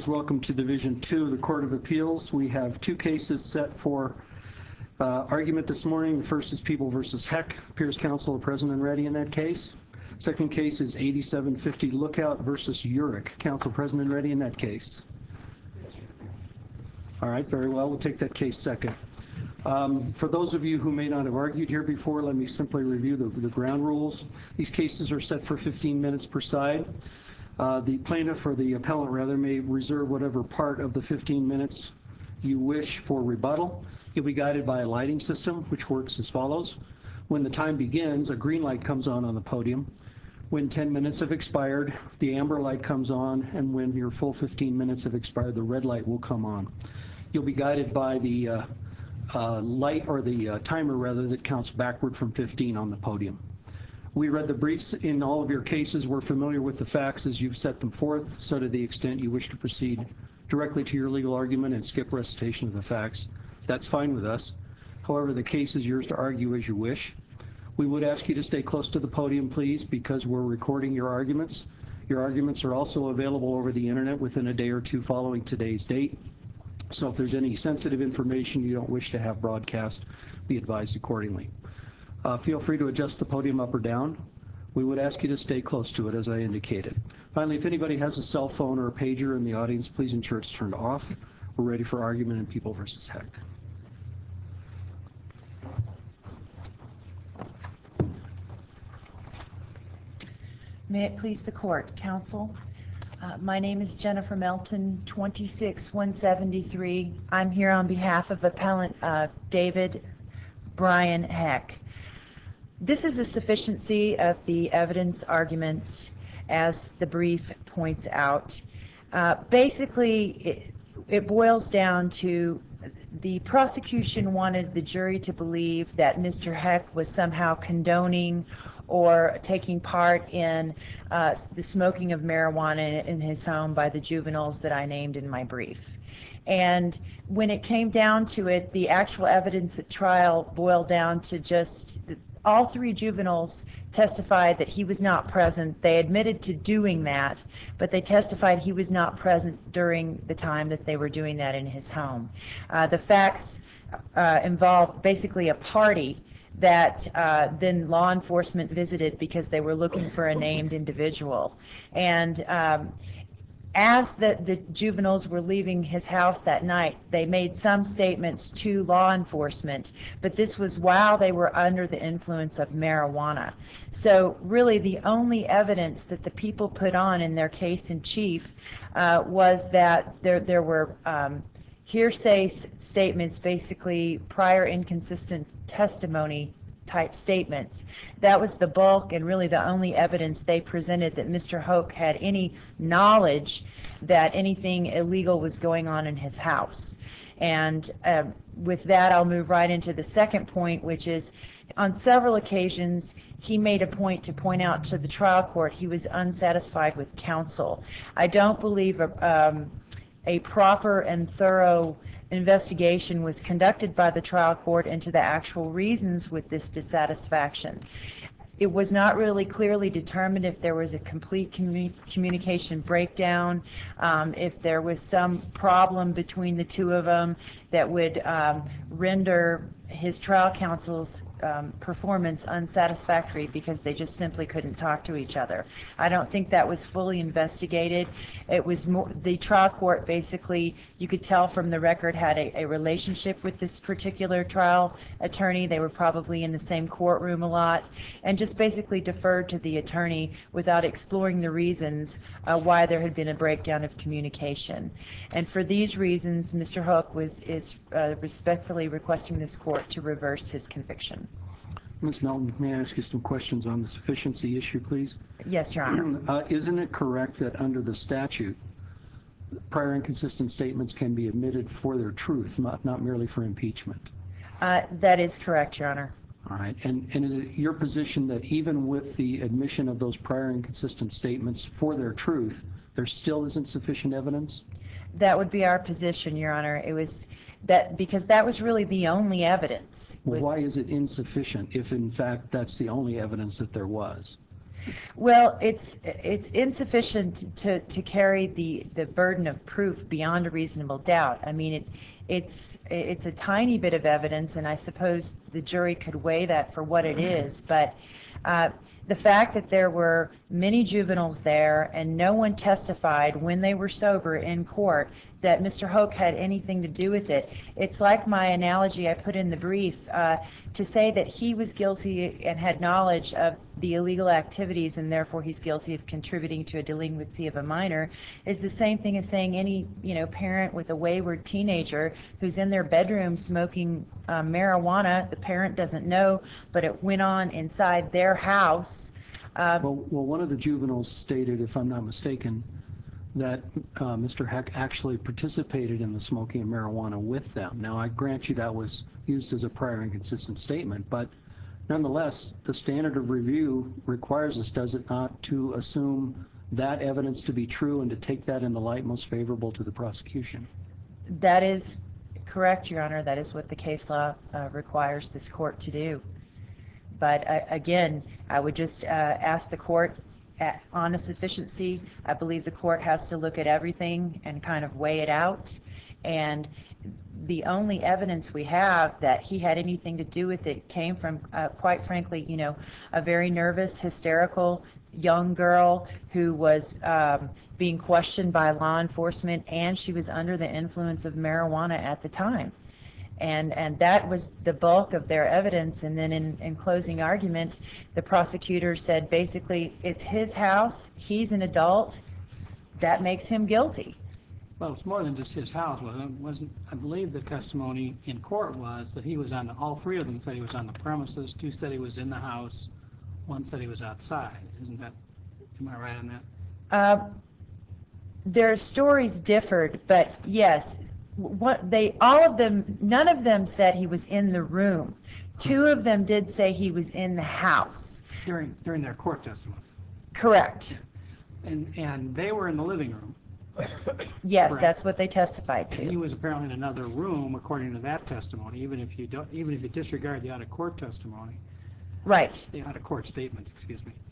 Welcome to Division 2 of the Court of Appeals. We have two cases set for argument this morning. The first is People v. Heck. Appears counsel are present and ready in that case. Second case is 8750 Lookout v. Urick. Counsel present and ready in that case. All right, very well. We'll take that case second. For those of you who may not have argued here before, let me simply review the ground rules. These cases are set for 15 minutes per side. The plaintiff, or the appellant rather, may reserve whatever part of the 15 minutes you wish for rebuttal. You'll be guided by a lighting system, which works as follows. When the time begins, a green light comes on the podium. When 10 minutes have expired, the amber light comes on, and when your full 15 minutes have expired, the red light will come on. You'll be guided by the light, or the timer rather, that counts backward from 15 on the podium. We read the briefs in all of your cases. We're familiar with the facts as you've set them forth, so to the extent you wish to proceed directly to your legal argument and skip recitation of the facts, that's fine with us. However, the case is yours to argue as you wish. We would ask you to stay close to the podium, please, because we're recording your arguments. Your arguments are also available over the internet within a day or two following today's date. So if there's any sensitive information you don't wish to have broadcast, be advised accordingly. Feel free to adjust the podium up or down. We would ask you to stay close to it, as I indicated. Finally, if anybody has a cell phone or a pager in the audience, please ensure it's turned off. We're ready for argument in People v. Heck. May it please the court, counsel. My name is Jennifer Melton, 26173. I'm here on behalf of appellant David Brian Heck. This is a sufficiency of the evidence argument, as the brief points out. Basically, it boils down to the prosecution wanted the jury to believe that Mr. Heck was somehow condoning or taking part in the smoking of marijuana in his home by the juveniles that I named in my brief. And when it came down to it, the actual evidence at trial boiled down to just all three juveniles testified that he was not present. They admitted to doing that, but they testified he was not present during the time that they were doing that in his home. The facts involved basically a party that then law enforcement visited because they were looking for a named individual. And as the juveniles were leaving his house that night, they made some statements to law enforcement, but this was while they were under the influence of marijuana. So really the only evidence that the people put on in their case in chief was that there were hearsay statements, basically prior inconsistent testimony type statements. That was the bulk and really the only evidence they presented that Mr. Heck had any knowledge that anything illegal was going on in his house. And with that, I'll move right into the second point, which is on several occasions he made a point to point out to the trial court he was unsatisfied with counsel. I don't believe a proper and thorough investigation was conducted by the trial court into the actual reasons with this dissatisfaction. It was not really clearly determined if there was a complete communication breakdown, if there was some problem between the two of them that would render his trial counsel's performance unsatisfactory because they just simply couldn't talk to each other. I don't think that was fully investigated. It was more, the trial court basically, you could tell from the record, had a relationship with this particular trial attorney. They were probably in the same courtroom a lot, and just basically deferred to the attorney without exploring the reasons why there had been a breakdown of communication. And for these reasons, Mr. Heck is respectfully requesting this court to reverse his conviction. Ms. Melton, may I ask you some questions on the sufficiency issue, please? Yes, Your Honor. Isn't it correct that under the statute, prior inconsistent statements can be admitted for their truth, not merely for impeachment? That is correct, Your Honor. All right. And is it your position that even with the admission of those prior inconsistent statements for their truth, there still isn't sufficient evidence? That would be our position, Your Honor. It was that because that was really the only evidence. Well, why is it insufficient if, in fact, that's the only evidence that there was? Well, it's insufficient to carry the burden of proof beyond a reasonable doubt. I mean, it's a tiny bit of evidence, and I suppose the jury could weigh that for what it is. But the fact that there were many juveniles there and no one testified when they were sober in court that Mr. Hoke had anything to do with it. It's like my analogy I put in the brief, to say that he was guilty and had knowledge of the illegal activities and therefore he's guilty of contributing to a delinquency of a minor is the same thing as saying any, parent with a wayward teenager who's in their bedroom smoking marijuana, the parent doesn't know, but it went on inside their house. Well, one of the juveniles stated, if I'm not mistaken, that Mr. Heck actually participated in the smoking of marijuana with them. Now, I grant you that was used as a prior inconsistent statement, but nonetheless, the standard of review requires us, does it not, to assume that evidence to be true and to take that in the light most favorable to the prosecution? That is correct, Your Honor. That is what the case law requires this court to do. But again, I would just ask the court on a sufficiency. I believe the court has to look at everything and kind of weigh it out. And the only evidence we have that he had anything to do with it came from, quite frankly, a very nervous, hysterical young girl who was being questioned by law enforcement, and she was under the influence of marijuana at the time. And that was the bulk of their evidence. And then in closing argument, the prosecutor said, basically, it's his house, he's an adult, that makes him guilty. Well, it's more than just his house, wasn't it? I believe the testimony in court was that he was all three of them said he was on the premises, two said he was in the house, one said he was outside. Am I right on that? Their stories differed, but yes, none of them said he was in the room. Two of them did say he was in the house. During their court testimony. Correct. And they were in the living room. Yes, Correct. That's what they testified to. And he was apparently in another room, according to that testimony, even if you disregard the out-of-court testimony. Right. The out-of-court statements, excuse me.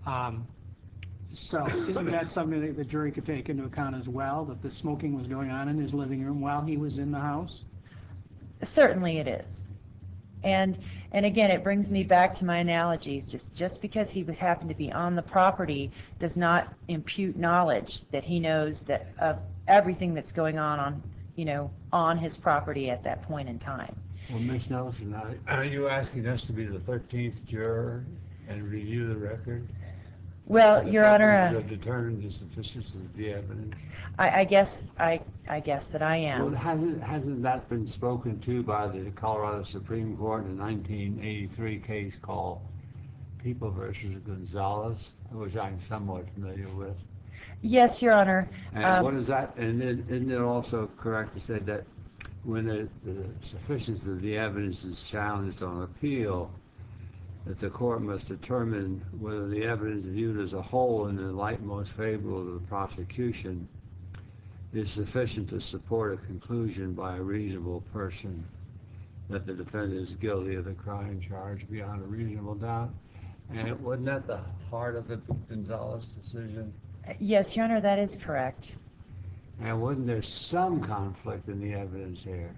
So isn't that something that the jury could take into account as well, that the smoking was going on in his living room while he was in the house? Certainly it is. And again, it brings me back to my analogies. Just because he happened to be on the property does not impute knowledge that he knows that of everything that's going on his property at that point in time. Well, Ms. Nelson, are you asking us to be the 13th juror and review the record? Well, Your Honor, To determine the sufficiency of the evidence? I guess that I am. Well, hasn't that been spoken to by the Colorado Supreme Court in a 1983 case called People versus Gonzalez, which I'm somewhat familiar with? Yes, Your Honor. And what is that? And isn't it also correct to say that when the sufficiency of the evidence is challenged on appeal, that the court must determine whether the evidence viewed as a whole in the light most favorable to the prosecution is sufficient to support a conclusion by a reasonable person that the defendant is guilty of the crime charged beyond a reasonable doubt? And wasn't that the heart of the Gonzalez decision? Yes, Your Honor, that is correct. And wasn't there some conflict in the evidence here?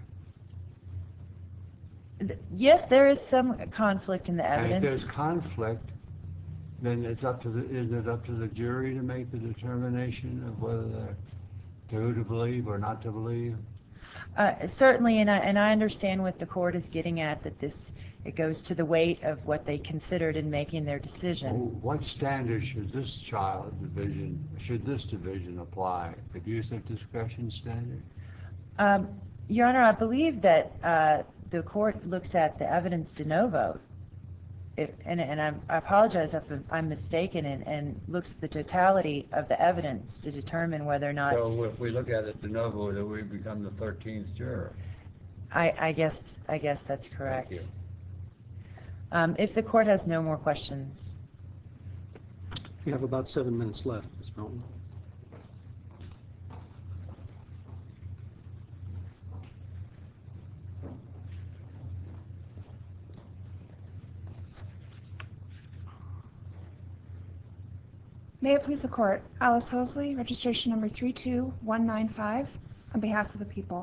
Yes, there is some conflict in the And if evidence. there's conflict, then isn't it up to the jury to make the determination of whether who to believe or not to believe? Certainly, and I understand what the court is getting at, that it goes to the weight of what they considered in making their decision. What standard should this division apply? Abuse of discretion standard? Your Honor, I believe that the court looks at the evidence de novo. I apologize if I'm mistaken, and looks at the totality of the evidence to determine whether or not. So if we look at it de novo, then we become the 13th juror. I guess that's correct. Thank you. If the court has no more questions. You have about 7 minutes left, Ms. Melton. May it please the court, Alice Hosley, registration number 32195, on behalf of the people.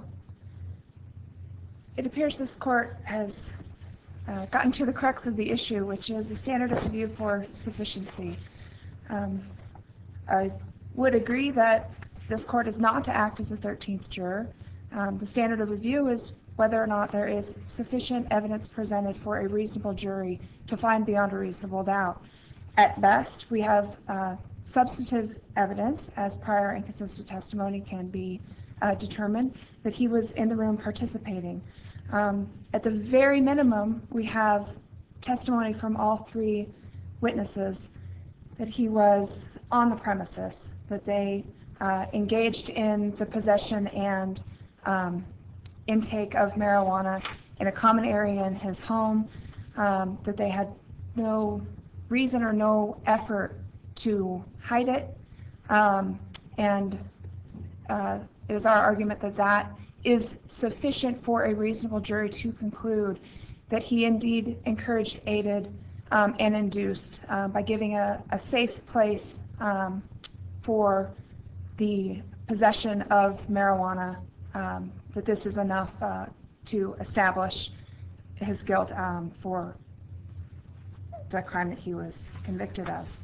It appears this court has gotten to the crux of the issue, which is the standard of review for sufficiency. I would agree that this court is not to act as a 13th juror. The standard of review is whether or not there is sufficient evidence presented for a reasonable jury to find beyond a reasonable doubt. At best, we have substantive evidence, as prior and consistent testimony can be determined, that he was in the room participating. At the very minimum, we have testimony from all three witnesses that he was on the premises, that they engaged in the possession and intake of marijuana in a common area in his home, that they had no reason or no effort to hide it. It is our argument that that is sufficient for a reasonable jury to conclude that he indeed encouraged, aided, and induced by giving a safe place for the possession of marijuana, that this is enough to establish his guilt for the crime that he was convicted of.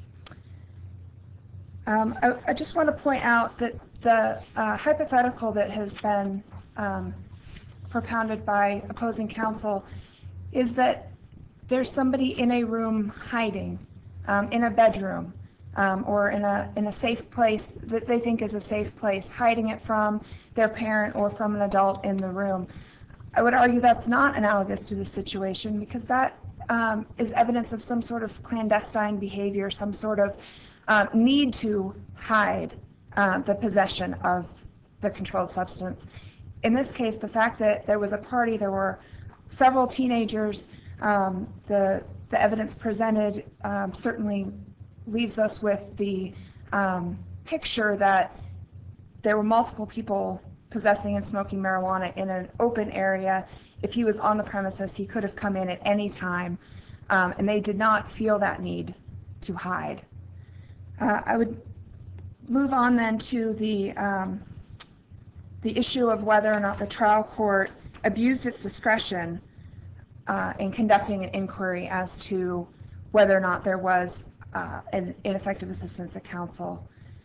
I just want to point out that the hypothetical that has been propounded by opposing counsel is that there's somebody in a room hiding, in a bedroom, or in a safe place that they think is a safe place, hiding it from their parent or from an adult in the room. I would argue that's not analogous to the situation, because that is evidence of some sort of clandestine behavior, some sort of need to hide the possession of the controlled substance. In this case, the fact that there was a party, there were several teenagers, the evidence presented certainly leaves us with the picture that there were multiple people possessing and smoking marijuana in an open area. If he was on the premises, he could have come in at any time, and they did not feel that need to hide. I would move on then to the issue of whether or not the trial court abused its discretion in conducting an inquiry as to whether or not there was an ineffective assistance of counsel.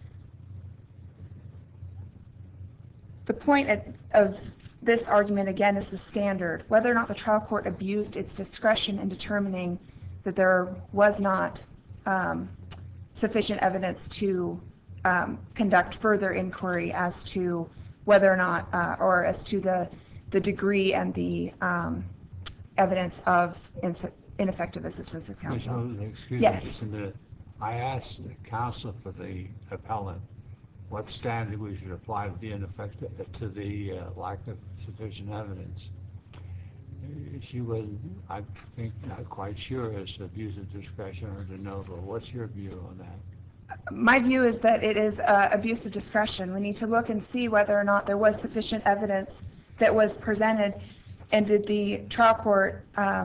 The point of this argument, again, is the standard, whether or not the trial court abused its discretion in determining that there was not sufficient evidence to conduct further inquiry as to whether or not, or as to the degree and the evidence of ineffective assistance of counsel. Ms. Hosley, excuse Yes. me just a minute. I asked the counsel for the appellant what standard we should apply to the lack of sufficient evidence. She was, I think, not quite sure as to abuse of discretion or de novo. What's your view on that? My view is that it is abuse of discretion. We need to look and see whether or not there was sufficient evidence that was presented, and did the trial court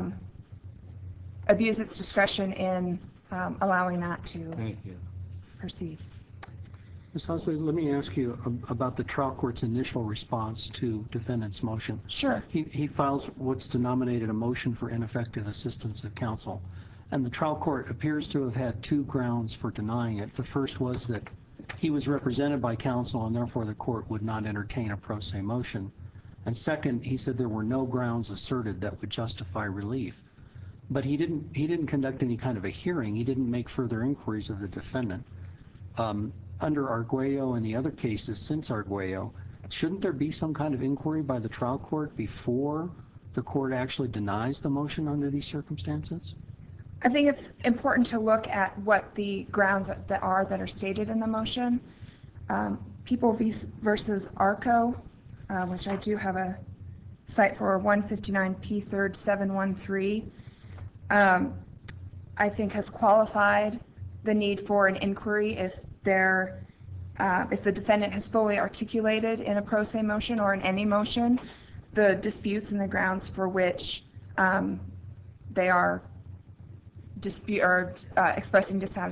abuse its discretion in allowing that to Thank you. proceed. Ms. Hosley, let me ask you about the trial court's initial response to defendant's motion. Sure. He files what's denominated a motion for ineffective assistance of counsel, and the trial court appears to have had two grounds for denying it. The first was that he was represented by counsel, and therefore the court would not entertain a pro se motion. And second, he said there were no grounds asserted that would justify relief. But he didn't conduct any kind of a hearing. He didn't make further inquiries of the defendant. Under Arguello and the other cases since Arguello, shouldn't there be some kind of inquiry by the trial court before the court actually denies the motion under these circumstances? I think it's important to look at what the grounds that are stated in the motion. People versus Arco, which I do have a cite for, 159 P 3rd 713, I think has qualified the need for an inquiry if the defendant has fully articulated in a pro se motion or in any motion the disputes and the grounds for which they are expressing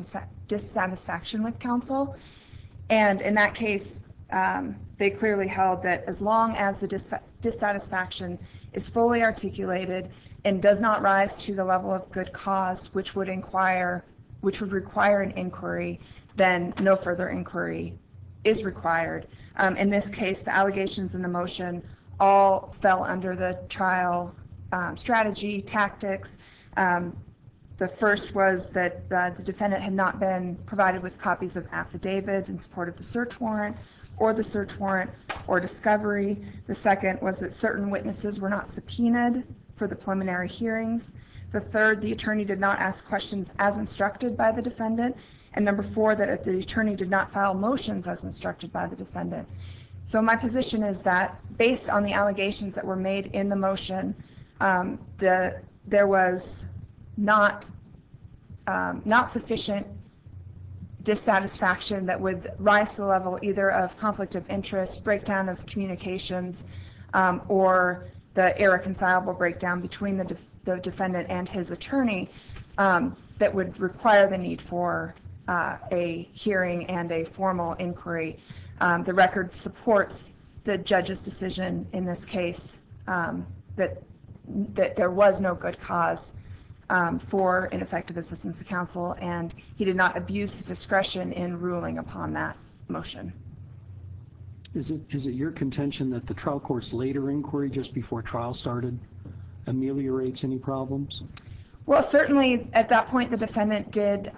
dissatisfaction with counsel. And in that case, they clearly held that as long as the dissatisfaction is fully articulated and does not rise to the level of good cause, which would require an inquiry, then no further inquiry is required. In this case, the allegations in the motion all fell under the trial strategy, tactics. The first was that the defendant had not been provided with copies of affidavit in support of the search warrant or the search warrant or discovery. The second was that certain witnesses were not subpoenaed for the preliminary hearings. The third, the attorney did not ask questions as instructed by the defendant. And number four, that the attorney did not file motions as instructed by the defendant. So my position is that based on the allegations that were made in the motion, there was not sufficient dissatisfaction that would rise to the level either of conflict of interest, breakdown of communications, or the irreconcilable breakdown between the defendant and his attorney that would require the need for a hearing and a formal inquiry. The record supports the judge's decision in this case that there was no good cause for ineffective assistance to counsel, and he did not abuse his discretion in ruling upon that motion. Is it your contention that the trial court's later inquiry just before trial started ameliorates any problems? Well, certainly at that point the defendant did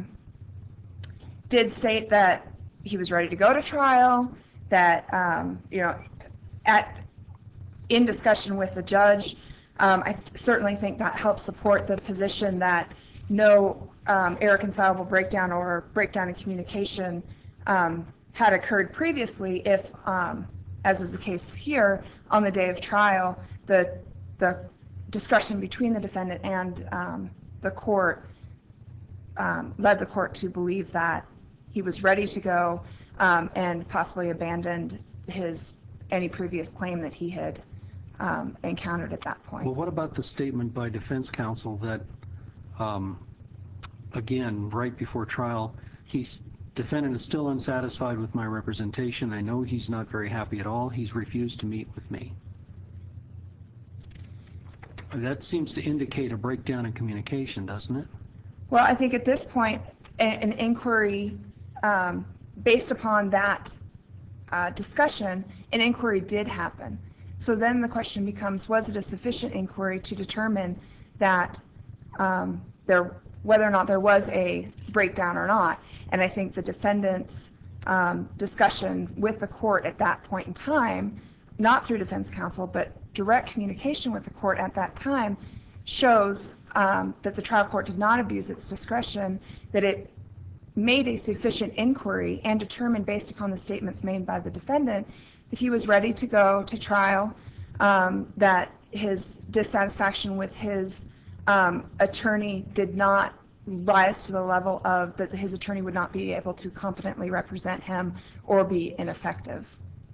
state that he was ready to go to trial, that in discussion with the judge, I certainly think that helps support the position that no irreconcilable breakdown or breakdown in communication had occurred previously if, as is the case here, on the day of trial, the discussion between the defendant and the court led the court to believe that he was ready to go and possibly abandoned any previous claim that he had encountered at that point. Well, what about the statement by defense counsel that, again, right before trial, defendant is still unsatisfied with my representation. I know he's not very happy at all. He's refused to meet with me. That seems to indicate a breakdown in communication, doesn't it? Well, I think at this point, an inquiry based upon that discussion, an inquiry did happen. So then the question becomes, was it a sufficient inquiry to determine that whether or not there was a breakdown or not? And I think the defendant's discussion with the court at that point in time, not through defense counsel, but direct communication with the court at that time, shows that the trial court did not abuse its discretion, that it made a sufficient inquiry and determined based upon the statements made by the defendant that he was ready to go to trial, that his dissatisfaction with his attorney did not rise to the level of that his attorney would not be able to competently represent him or be ineffective.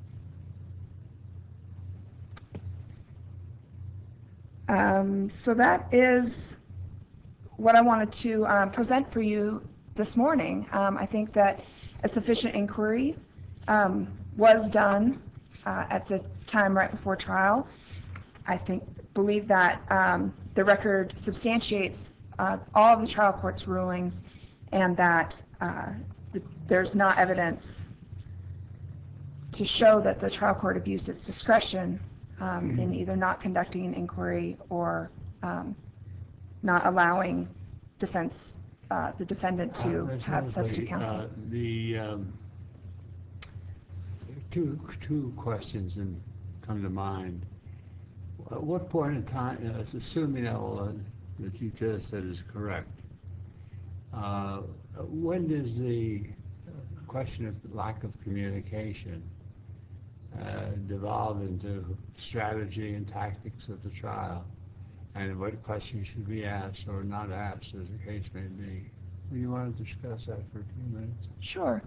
So that is what I wanted to present for you this morning. I think that a sufficient inquiry was done at the time right before trial. I believe that the record substantiates all of the trial court's rulings, and that there's not evidence to show that the trial court abused its discretion in either not conducting an inquiry or not allowing the defendant to have substitute counsel. Two questions come to mind. At what point in time, assuming that you just said is correct, when does the question of lack of communication devolve into strategy and tactics of the trial, and what questions should be asked or not asked, as the case may be? Do you want to discuss that for a few minutes? Sure.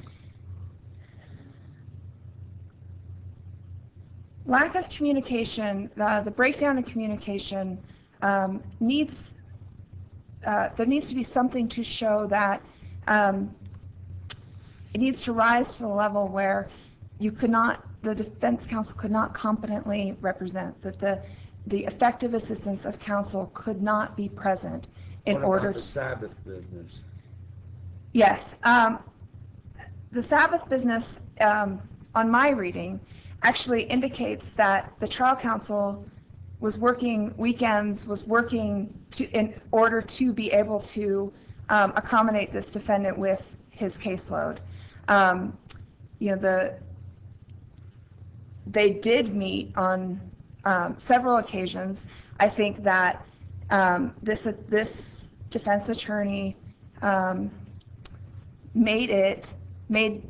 Lack of communication, the breakdown in communication there needs to be something to show that it needs to rise to the level where the defense counsel could not competently represent, that the effective assistance of counsel could not be present in order What about to. the Sabbath business? Yes. The Sabbath business, on my reading, actually indicates that the trial counsel was working weekends, was working in order to be able to accommodate this defendant with his caseload. They did meet on several occasions. I think that this defense attorney made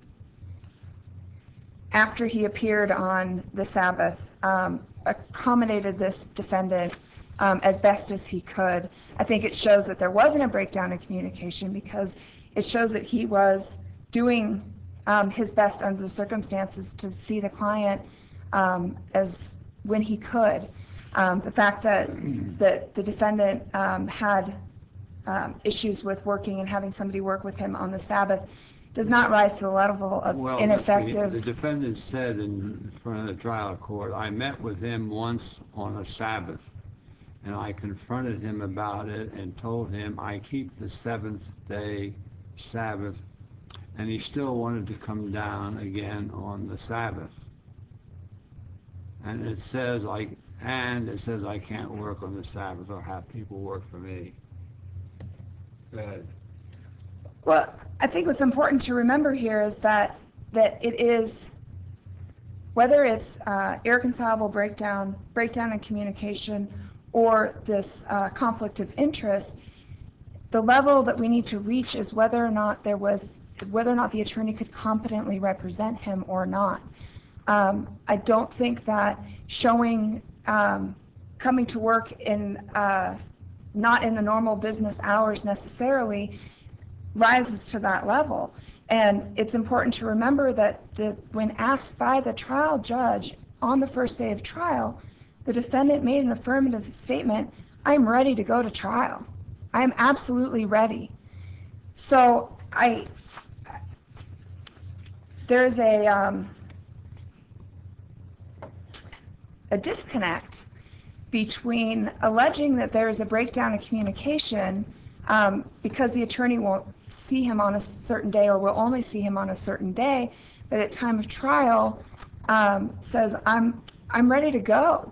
after he appeared on the Sabbath, accommodated this defendant as best as he could. I think it shows that there wasn't a breakdown in communication, because it shows that he was doing his best under the circumstances to see the client as when he could. The fact that the defendant had issues with working and having somebody work with him on the Sabbath does not rise to the level of ineffective. The defendant said in front of the trial court, I met with him once on a Sabbath, and I confronted him about it and told him I keep the seventh-day Sabbath, and he still wanted to come down again on the Sabbath. And it says I can't work on the Sabbath or have people work for me. Go ahead. Well, I think what's important to remember here is that it is, whether it's irreconcilable breakdown in communication, or this conflict of interest, the level that we need to reach is whether or not the attorney could competently represent him or not. I don't think that showing coming to work in not in the normal business hours necessarily rises to that level. And it's important to remember that when asked by the trial judge on the first day of trial, the defendant made an affirmative statement, I'm ready to go to trial. I'm absolutely ready. So there's a disconnect between alleging that there is a breakdown in communication because the attorney won't see him on a certain day, or will only see him on a certain day, but at time of trial says, I'm ready to go.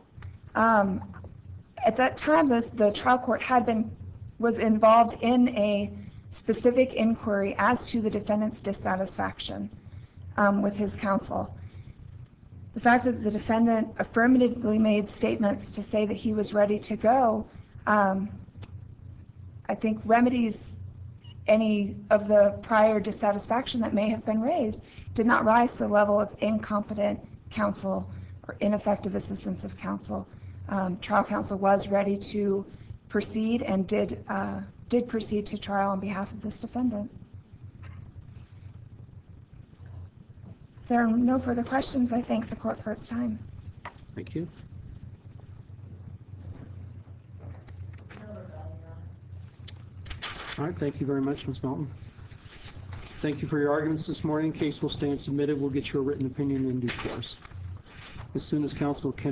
At that time, the trial court was involved in a specific inquiry as to the defendant's dissatisfaction with his counsel. The fact that the defendant affirmatively made statements to say that he was ready to go, I think remedies any of the prior dissatisfaction that may have been raised, did not rise to the level of incompetent counsel or ineffective assistance of counsel. Trial counsel was ready to proceed and did proceed to trial on behalf of this defendant. If there are no further questions, I thank the court for its time. Thank you. All right, thank you very much, Ms. Melton. Thank you for your arguments this morning. Case will stand submitted. We'll get you a written opinion in due course. As soon as counsel can